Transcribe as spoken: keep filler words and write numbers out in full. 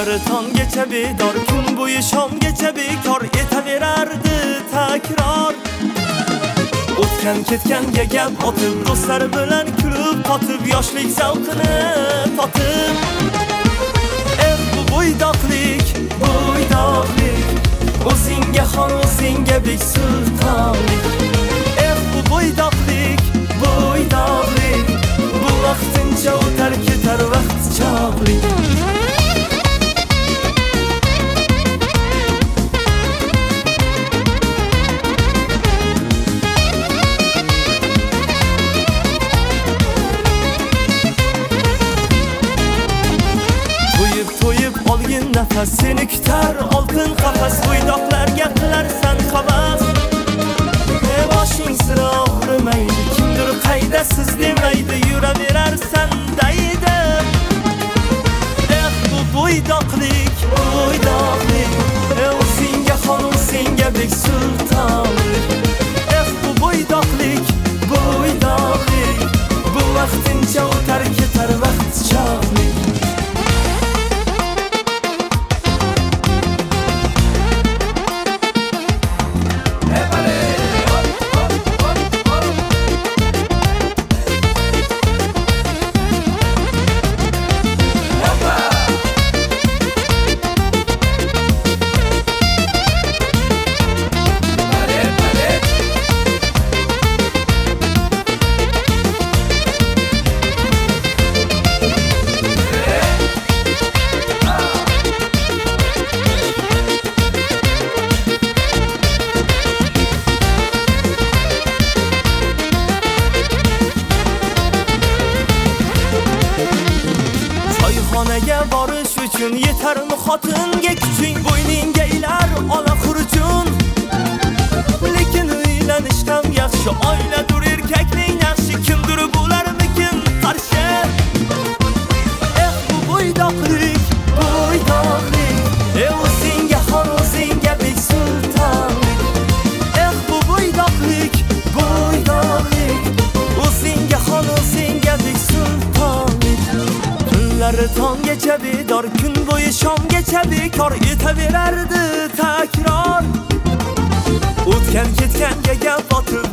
Tunlari tonggacha bedor, kun bo'yi shomgacha bekor etaverardi takror. O'tgan ketganga gap otib, do'stlari bilan kulib qotib, yoshlik zavqini totib. Eh bu bo'ydoqlik, bo'ydoqlik, o'zingga xon, o'zingga bek sultonlik. Eh bu bo'ydoqlik, bo'ydoqlik, bu vaqtincha o'tar ketar vaqt chog'lik. To'yib olgin nafas, seni kutar oltin qafas, bo'ydoqlarga qilarsan havas. Ne boshing sira og'rimaydi, kimdir qayda siz demaydi, yuraverarsan daydi. Eh bu bo'ydoqlik, bo'ydoqlik, o'zingga xon, o'zingga bek sultonlik. Eh bu bo'ydoqlik, bo'ydoqlik, bu vaqtincha o'tar ketar vaqt chog'lik. Choyxonaga borish uchun yetarmi xotinga kuching, bo'yningga ilar ola xurjun. Lekin uylanish ham yaxshi, oiladur erkakning yaxshi, kimdir bo'larmikin qarshi. Eh bu bo'ydoqlik, bo'ydoqlik, o'zingga xon, o'zingga bek sultonlik. Eh bu bo'ydoqlik, bo'ydoqlik, o'zingga xon, o'zingga bek sultonlik. Tunlari tonggacha bedor, kun bo'yi shomgacha bekor etaverardi takror. O'tgan ketganga gap otib,